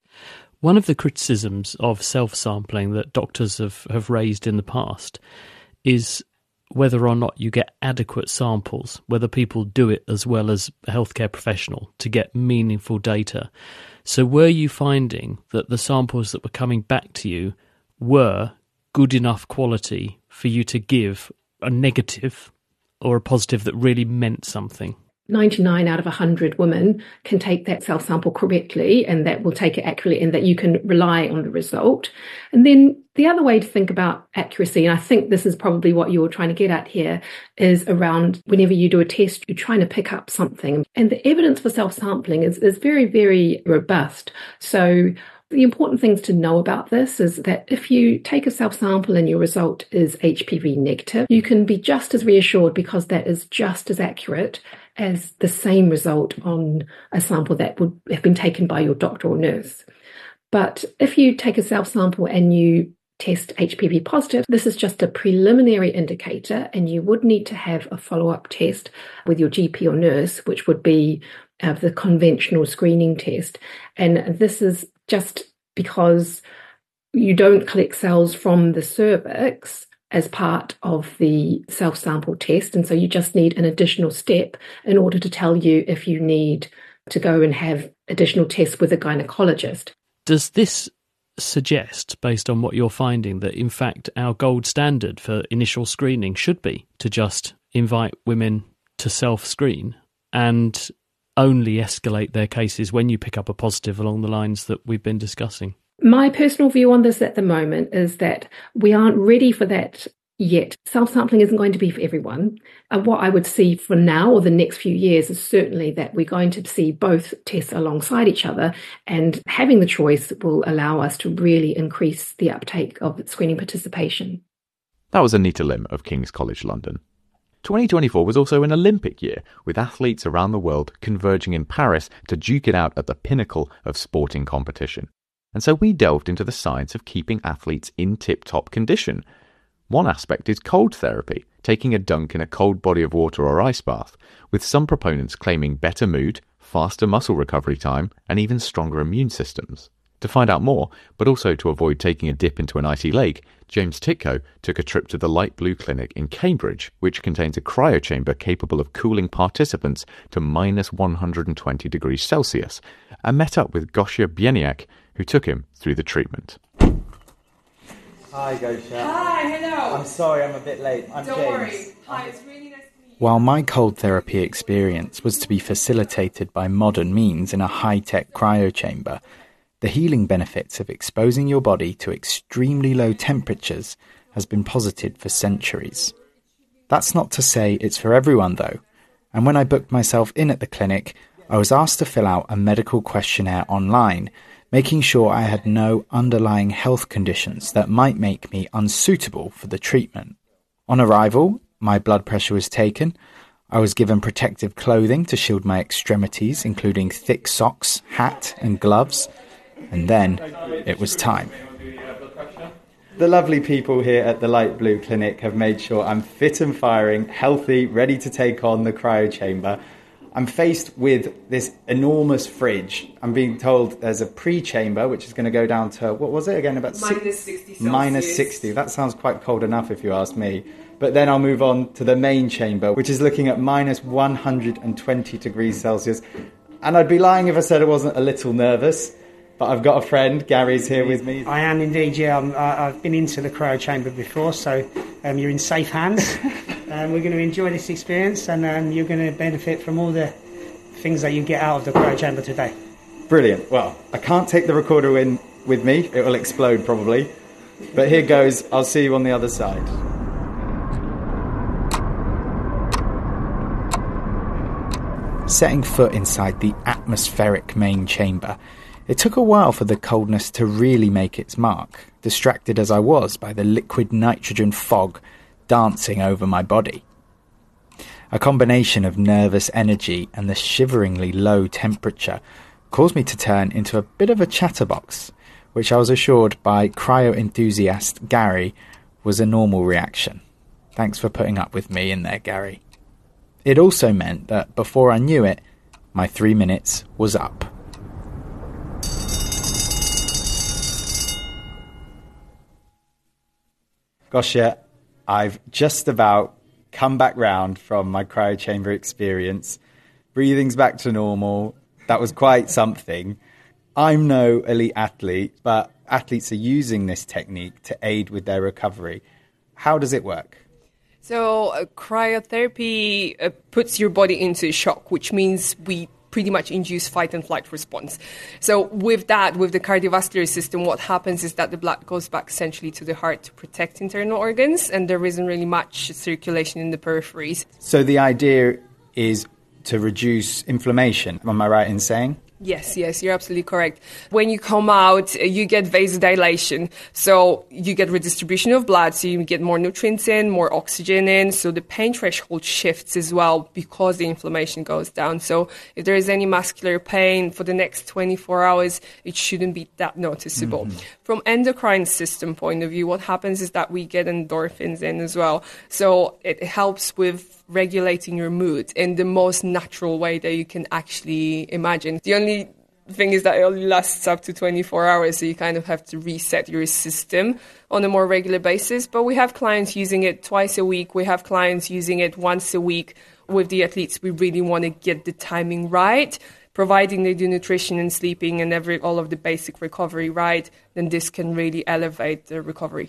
[SPEAKER 3] One of the criticisms of self-sampling that doctors have raised in the past is whether or not you get adequate samples, whether people do it as well as a healthcare professional to get meaningful data. So were you finding that the samples that were coming back to you were good enough quality for you to give a negative or a positive that really meant something?
[SPEAKER 14] 99 out of 100 women can take that self-sample correctly, and that will take it accurately, and that you can rely on the result. And then the other way to think about accuracy, and I think this is probably what you're trying to get at here, is around whenever you do a test, you're trying to pick up something. And the evidence for self-sampling is very, very robust. So the important things to know about this is that if you take a self-sample and your result is HPV negative, you can be just as reassured because that is just as accurate as the same result on a sample that would have been taken by your doctor or nurse. But if you take a self-sample and you test HPV positive, this is just a preliminary indicator, and you would need to have a follow-up test with your GP or nurse, which would be the conventional screening test. And this is just because you don't collect cells from the cervix as part of the self-sample test. And so you just need an additional step in order to tell you if you need to go and have additional tests with a gynecologist.
[SPEAKER 3] Does this suggest, based on what you're finding, that in fact our gold standard for initial screening should be to just invite women to self-screen and only escalate their cases when you pick up a positive along the lines that we've been discussing?
[SPEAKER 14] My personal view on this at the moment is that we aren't ready for that yet. Self-sampling isn't going to be for everyone. And what I would see for now or the next few years is certainly that we're going to see both tests alongside each other, and having the choice will allow us to really increase the uptake of screening participation.
[SPEAKER 7] That was Anita Lim of King's College London. 2024 was also an Olympic year, with athletes around the world converging in Paris to duke it out at the pinnacle of sporting competition. And so we delved into the science of keeping athletes in tip-top condition. One aspect is cold therapy, taking a dunk in a cold body of water or ice bath, with some proponents claiming better mood, faster muscle recovery time, and even stronger immune systems. To find out more, but also to avoid taking a dip into an icy lake, James Titko took a trip to the Light Blue Clinic in Cambridge, which contains a cryochamber capable of cooling participants to minus 120 degrees Celsius, and met up with Gosia Bieniak, who took him through the treatment.
[SPEAKER 15] Hi, Gosia.
[SPEAKER 16] Hi, hello.
[SPEAKER 15] I'm sorry I'm a bit late. I'm
[SPEAKER 16] Don't
[SPEAKER 15] James.
[SPEAKER 16] worry. Hi, it's really nice to meet you.
[SPEAKER 17] While my cold therapy experience was to be facilitated by modern means in a high-tech cryochamber, the healing benefits of exposing your body to extremely low temperatures has been posited for centuries. That's not to say it's for everyone, though, and when I booked myself in at the clinic, I was asked to fill out a medical questionnaire online, making sure I had no underlying health conditions that might make me unsuitable for the treatment. On arrival, my blood pressure was taken. I was given protective clothing to shield my extremities, including thick socks, hat and gloves. And then it was time.
[SPEAKER 15] The lovely people here at the Light Blue Clinic have made sure I'm fit and firing, healthy, ready to take on the cryochamber. I'm faced with this enormous fridge. I'm being told there's a pre-chamber, which is going to go down to, what was it again? About
[SPEAKER 16] minus 60 Celsius.
[SPEAKER 15] Minus 60. That sounds quite cold enough if you ask me. But then I'll move on to the main chamber, which is looking at minus 120 degrees Celsius. And I'd be lying if I said I wasn't a little nervous. But I've got a friend, Gary's here with me.
[SPEAKER 18] I am indeed, yeah. I've been into the cryo chamber before, so you're in safe hands. We're going to enjoy this experience, and you're going to benefit from all the things that you get out of the cryo chamber today.
[SPEAKER 15] Brilliant. Well, I can't take the recorder in with me. It will explode probably. But here goes. I'll see you on the other side.
[SPEAKER 17] Setting foot inside the atmospheric main chamber, It took a while for the coldness to really make its mark, distracted as I was by the liquid nitrogen fog dancing over my body. A combination of nervous energy and the shiveringly low temperature caused me to turn into a bit of a chatterbox, which I was assured by cryo enthusiast Gary was a normal reaction. Thanks for putting up with me in there, Gary. It also meant that before I knew it, my 3 minutes was up. Gosia, I've just about come back round from my cryo chamber experience. Breathing's back to normal. That was quite something. I'm no elite athlete, but athletes are using this technique to aid with their recovery. How does it work?
[SPEAKER 19] So cryotherapy puts your body into shock, which means we pretty much induce fight and flight response. So with that, with the cardiovascular system, what happens is that the blood goes back essentially to the heart to protect internal organs, and there isn't really much circulation in the peripheries.
[SPEAKER 17] So the idea is to reduce inflammation. Am I right in saying?
[SPEAKER 19] Yes, you're absolutely correct. When you come out, you get vasodilation. So you get redistribution of blood, so you get more nutrients in, more oxygen in. So the pain threshold shifts as well because the inflammation goes down. So if there is any muscular pain for the next 24 hours, it shouldn't be that noticeable. Mm-hmm. From endocrine system point of view, what happens is that we get endorphins in as well. So it helps with regulating your mood in the most natural way that you can actually imagine. The only thing is that it only lasts up to 24 hours, so you kind of have to reset your system on a more regular basis. But we have clients using it twice a week. We have clients using it once a week. With the athletes, we really want to get the timing right. Providing they do nutrition and sleeping and all of the basic recovery right, then this can really elevate the recovery.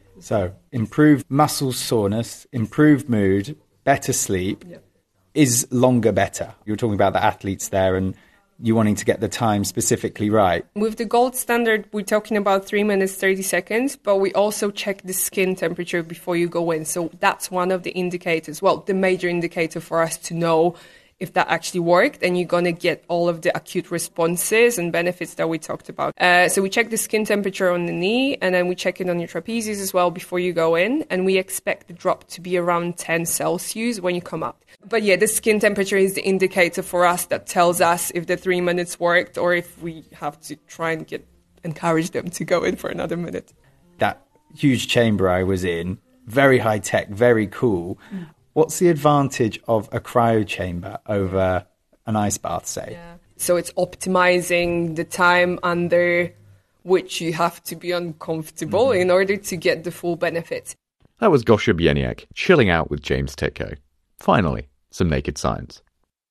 [SPEAKER 17] So improved muscle soreness, improved mood, better sleep.
[SPEAKER 19] Yep.
[SPEAKER 17] Is longer better? You were talking about the athletes there and you wanting to get the time specifically right.
[SPEAKER 19] With the gold standard, we're talking about 3 minutes, 30 seconds, but we also check the skin temperature before you go in. So that's one of the indicators, well, the major indicator for us to know if that actually worked, and you're going to get all of the acute responses and benefits that we talked about. So we check the skin temperature on the knee, and then we check it on your trapezius as well before you go in, and we expect the drop to be around 10 Celsius when you come out. But yeah, the skin temperature is the indicator for us that tells us if the 3 minutes worked or if we have to try and encourage them to go in for another minute.
[SPEAKER 17] That huge chamber I was in, very high tech, very cool. What's the advantage of a cryo chamber over an ice bath, say?
[SPEAKER 19] Yeah. So it's optimizing the time under which you have to be uncomfortable in order to get the full benefit.
[SPEAKER 7] That was Gosia Bieniek chilling out with James Tytko. Finally, some naked science.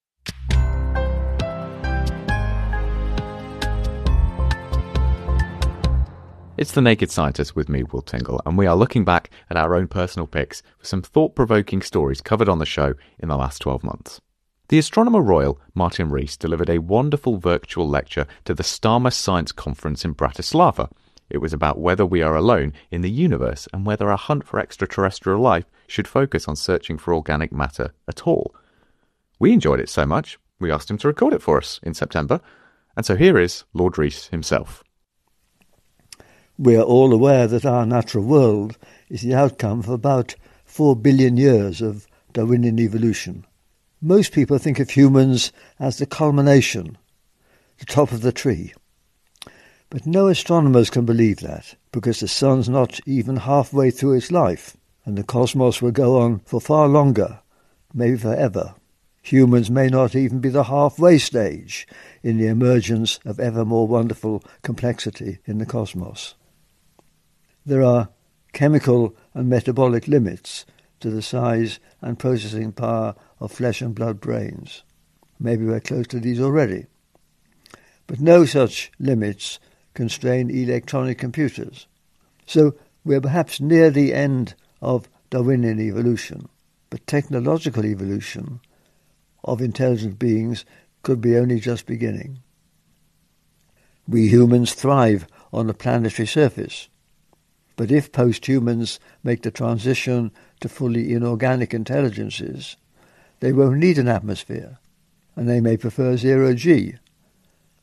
[SPEAKER 7] It's The Naked Scientist with me, Will Tingle, and we are looking back at our own personal picks for some thought-provoking stories covered on the show in the last 12 months. The Astronomer Royal, Martin Rees, delivered a wonderful virtual lecture to the Starmus Science Conference in Bratislava. It was about whether we are alone in the universe and whether our hunt for extraterrestrial life should focus on searching for organic matter at all. We enjoyed it so much, we asked him to record it for us in September, and so here is Lord Rees himself.
[SPEAKER 20] We are all aware that our natural world is the outcome of about 4 billion years of Darwinian evolution. Most people think of humans as the culmination, the top of the tree. But no astronomers can believe that, because the sun's not even halfway through its life, and the cosmos will go on for far longer, maybe forever. Humans may not even be the halfway stage in the emergence of ever more wonderful complexity in the cosmos. There are chemical and metabolic limits to the size and processing power of flesh and blood brains. Maybe we're close to these already. But no such limits constrain electronic computers. So we're perhaps near the end of Darwinian evolution, but technological evolution of intelligent beings could be only just beginning. We humans thrive on a planetary surface. But if post-humans make the transition to fully inorganic intelligences, they won't need an atmosphere, and they may prefer zero-G,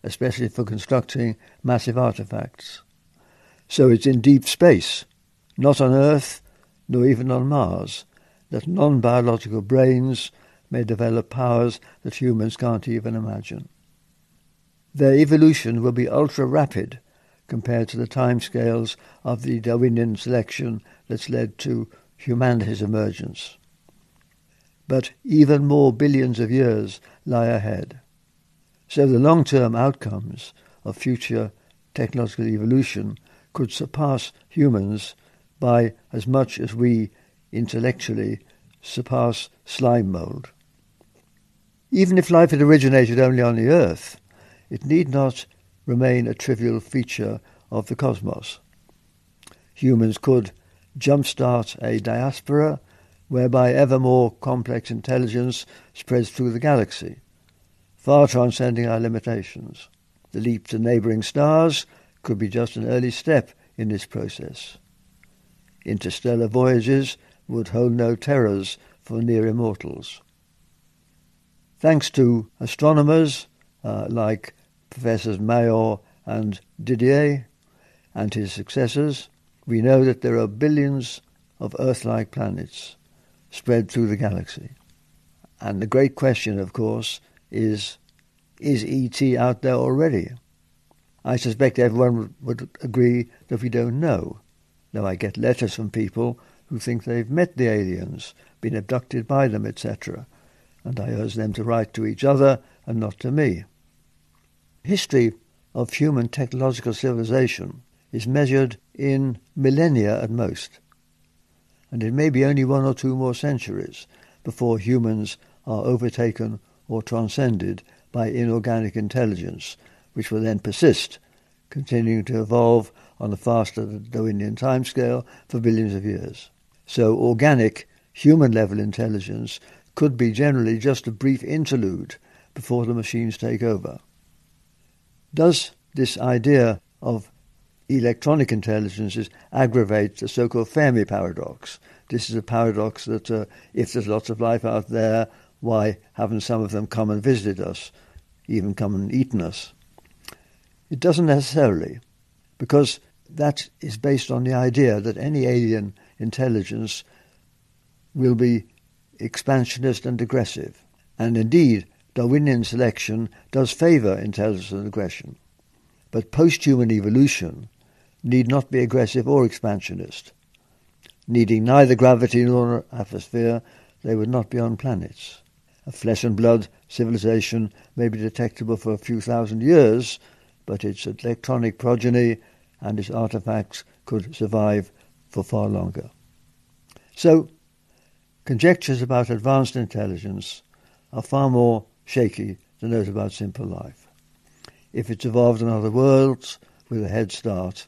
[SPEAKER 20] especially for constructing massive artifacts. So it's in deep space, not on Earth, nor even on Mars, that non-biological brains may develop powers that humans can't even imagine. Their evolution will be ultra-rapid compared to the timescales of the Darwinian selection that's led to humanity's emergence. But even more billions of years lie ahead. So the long-term outcomes of future technological evolution could surpass humans by as much as we intellectually surpass slime mould. Even if life had originated only on the Earth, it need not remain a trivial feature of the cosmos. Humans could jumpstart a diaspora whereby ever more complex intelligence spreads through the galaxy, far transcending our limitations. The leap to neighbouring stars could be just an early step in this process. Interstellar voyages would hold no terrors for near immortals. Thanks to astronomers like Professors Mayor and Didier and his successors, we know that there are billions of Earth-like planets spread through the galaxy. And the great question, of course, is E.T. out there already? I suspect everyone would agree that we don't know, though I get letters from people who think they've met the aliens, been abducted by them, etc., and I urge them to write to each other and not to me. History of human technological civilization is measured in millennia at most, and it may be only 1 or 2 more centuries before humans are overtaken or transcended by inorganic intelligence, which will then persist, continuing to evolve on a faster than Darwinian timescale for billions of years. So organic, human-level intelligence could be generally just a brief interlude before the machines take over. Does this idea of electronic intelligences aggravate the so-called Fermi paradox? This is a paradox that if there's lots of life out there, why haven't some of them come and visited us, even come and eaten us? It doesn't necessarily, because that is based on the idea that any alien intelligence will be expansionist and aggressive. And indeed, Darwinian selection does favour intelligence and aggression. But post-human evolution need not be aggressive or expansionist. Needing neither gravity nor atmosphere, they would not be on planets. A flesh and blood civilization may be detectable for a few thousand years, but its electronic progeny and its artifacts could survive for far longer. So, conjectures about advanced intelligence are far more shaky than those about simple life. If it's evolved in other worlds with a head start,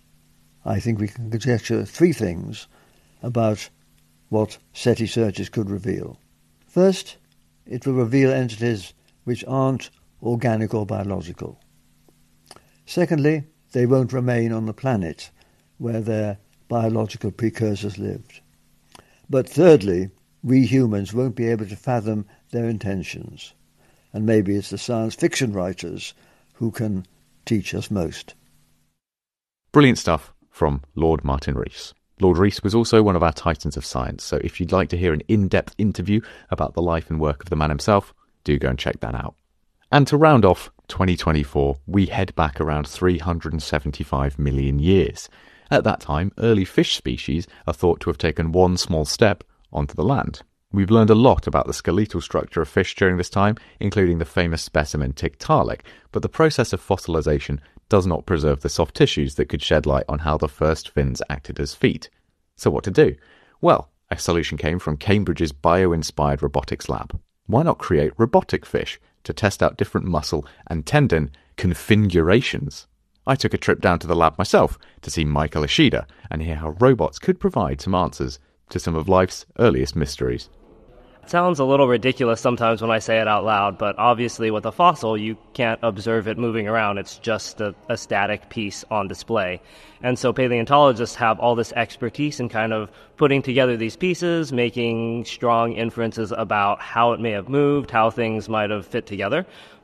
[SPEAKER 20] I think we can conjecture 3 things about what SETI searches could reveal. First, it will reveal entities which aren't organic or biological. Secondly, they won't remain on the planet where their biological precursors lived. But thirdly, we humans won't be able to fathom their intentions. And maybe it's the science fiction writers who can teach us most.
[SPEAKER 7] Brilliant stuff from Lord Martin Rees. Lord Rees was also one of our titans of science, so if you'd like to hear an in-depth interview about the life and work of the man himself, do go and check that out. And to round off 2024, we head back around 375 million years. At that time, early fish species are thought to have taken one small step onto the land. We've learned a lot about the skeletal structure of fish during this time, including the famous specimen Tiktaalik, but the process of fossilization does not preserve the soft tissues that could shed light on how the first fins acted as feet. So what to do? Well, a solution came from Cambridge's bio-inspired robotics lab. Why not create robotic fish to test out different muscle and tendon configurations? I took a trip down to the lab myself to see Michael Ishida and hear how robots could provide some answers to some of life's earliest mysteries.
[SPEAKER 21] It sounds a little ridiculous sometimes when I say it out loud, but obviously with a fossil you can't observe it moving around. It's just a static piece on display. And so paleontologists have all this expertise in kind of putting together these pieces, making strong inferences about how it may have moved, how things might have fit together.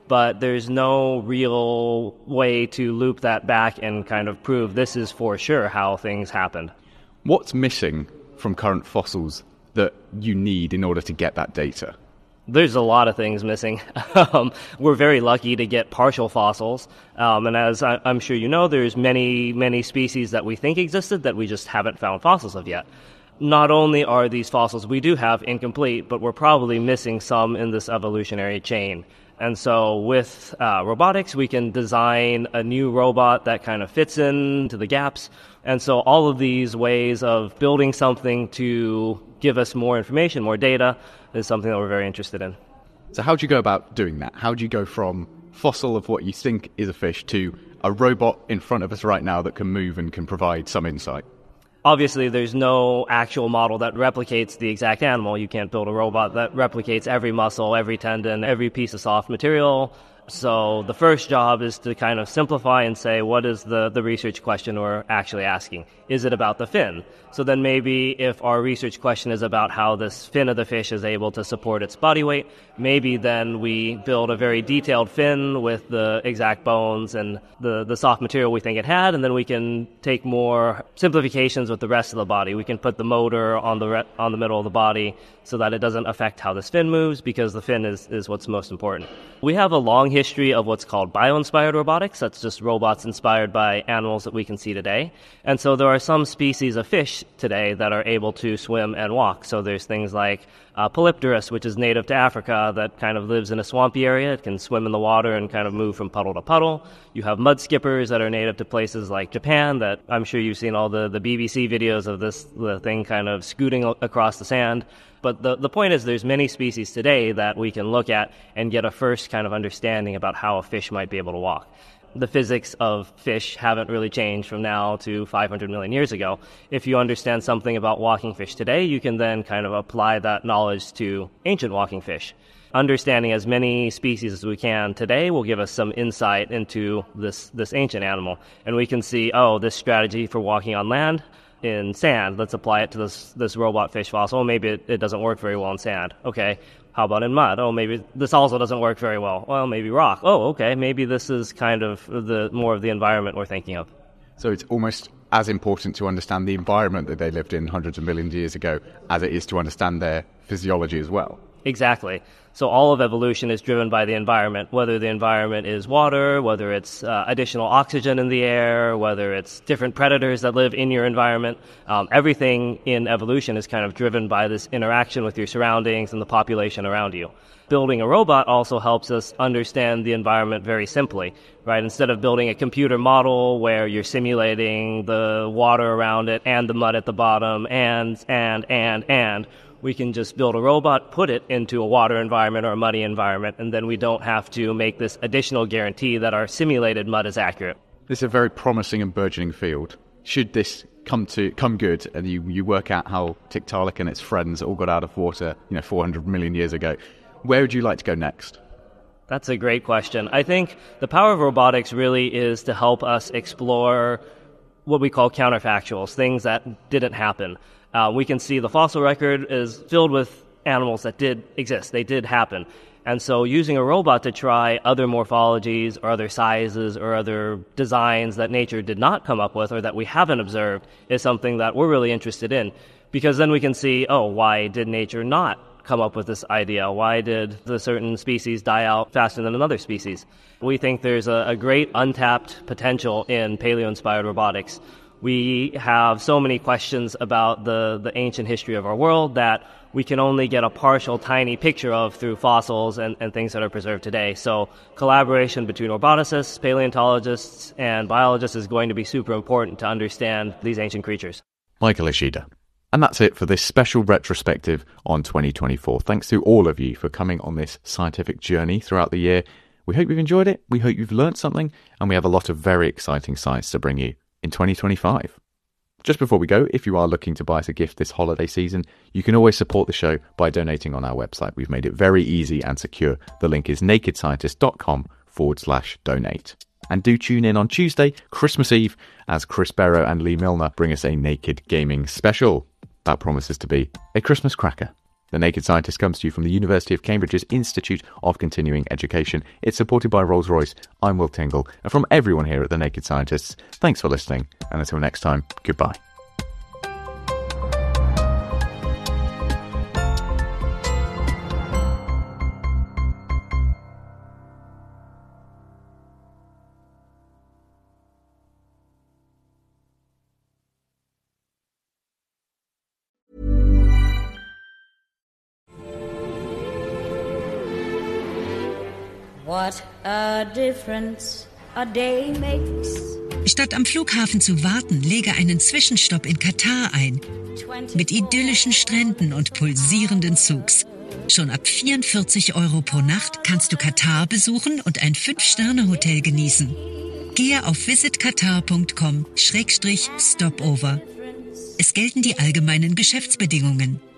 [SPEAKER 21] but there's no real way to loop that back and kind of prove this is for sure how things happened.
[SPEAKER 7] What's missing from current fossils that you need in order to get that data?
[SPEAKER 21] There's a lot of things missing. We're very lucky to get partial fossils. And as I'm sure you know, there's many, many species that we think existed that we just haven't found fossils of yet. Not only are these fossils we do have incomplete, but we're probably missing some in this evolutionary chain. And so with robotics, we can design a new robot that kind of fits into the gaps. And so all of these ways of building something to give us more information, more data, is something that we're very interested in.
[SPEAKER 7] So how do you go about doing that? How do you go from fossil of what you think is a fish to a robot in front of us right now that can move and can provide some insight?
[SPEAKER 21] Obviously, there's no actual model that replicates the exact animal. You can't build a robot that replicates every muscle, every tendon, every piece of soft material. So the first job is to kind of simplify and say, what is the research question we're actually asking? Is it about the fin? So then maybe if our research question is about how this fin of the fish is able to support its body weight, maybe then we build a very detailed fin with the exact bones and the soft material we think it had, and then we can take more simplifications with the rest of the body. We can put the motor on the middle of the body so that it doesn't affect how this fin moves, because the fin is what's most important. We have a long history of what's called bio-inspired robotics. That's just robots inspired by animals that we can see today. And so there are some species of fish today that are able to swim and walk. So there's things like Polypterus, which is native to Africa, that kind of lives in a swampy area. It can swim in the water and kind of move from puddle to puddle. You have mud skippers that are native to places like Japan, that I'm sure you've seen all the BBC videos of the thing kind of scooting across the sand. But the point is there's many species today that we can look at and get a first kind of understanding about how a fish might be able to walk. The physics of fish haven't really changed from now to 500 million years ago. If you understand something about walking fish today, you can then kind of apply that knowledge to ancient walking fish. Understanding as many species as we can today will give us some insight into this ancient animal. And we can see, this strategy for walking on land in sand, let's apply it to this robot fish fossil. Maybe it doesn't work very well in sand. Okay, how about in mud? Maybe this also doesn't work very well. Well, maybe rock. Okay, maybe this is kind of more of the environment we're thinking of.
[SPEAKER 7] So it's almost as important to understand the environment that they lived in hundreds of millions of years ago as it is to understand their physiology as well.
[SPEAKER 21] Exactly. So all of evolution is driven by the environment, whether the environment is water, whether it's additional oxygen in the air, whether it's different predators that live in your environment. Everything in evolution is kind of driven by this interaction with your surroundings and the population around you. Building a robot also helps us understand the environment very simply, right? Instead of building a computer model where you're simulating the water around it and the mud at the bottom and we can just build a robot, put it into a water environment or a muddy environment, and then we don't have to make this additional guarantee that our simulated mud is accurate.
[SPEAKER 7] This is a very promising and burgeoning field. Should this come good and you work out how Tiktaalik and its friends all got out of water 400 million years ago, where would you like to go next?
[SPEAKER 21] That's a great question. I think the power of robotics really is to help us explore what we call counterfactuals, things that didn't happen. We can see the fossil record is filled with animals that did exist. They did happen. And so using a robot to try other morphologies or other sizes or other designs that nature did not come up with or that we haven't observed is something that we're really interested in. Because then we can see, why did nature not come up with this idea? Why did the certain species die out faster than another species? We think there's a great untapped potential in paleo-inspired robotics. We have so many questions about the ancient history of our world that we can only get a partial, tiny picture of through fossils and things that are preserved today. So collaboration between roboticists, paleontologists, and biologists is going to be super important to understand these ancient creatures.
[SPEAKER 7] Michael Ishida. And that's it for this special retrospective on 2024. Thanks to all of you for coming on this scientific journey throughout the year. We hope you've enjoyed it. We hope you've learned something. And we have a lot of very exciting science to bring you in 2025. Just before we go, if you are looking to buy us a gift this holiday season, you can always support the show by donating on our website. We've made it very easy and secure. The link is nakedscientist.com/donate. And do tune in on Tuesday, Christmas Eve, as Chris Barrow and Lee Milner bring us a Naked Gaming special. That promises to be a Christmas cracker. The Naked Scientist comes to you from the University of Cambridge's Institute of Continuing Education. It's supported by Rolls-Royce. I'm Will Tingle. And from everyone here at The Naked Scientists, thanks for listening. And until next time, goodbye.
[SPEAKER 1] What a difference a day makes.
[SPEAKER 22] Statt am Flughafen zu warten, lege einen Zwischenstopp in Katar ein. Mit idyllischen Stränden und pulsierenden Zugs. Schon ab 44 € pro Nacht kannst du Katar besuchen und ein 5-Sterne-Hotel genießen. Gehe auf visitkatar.com/stopover. Es gelten die allgemeinen Geschäftsbedingungen.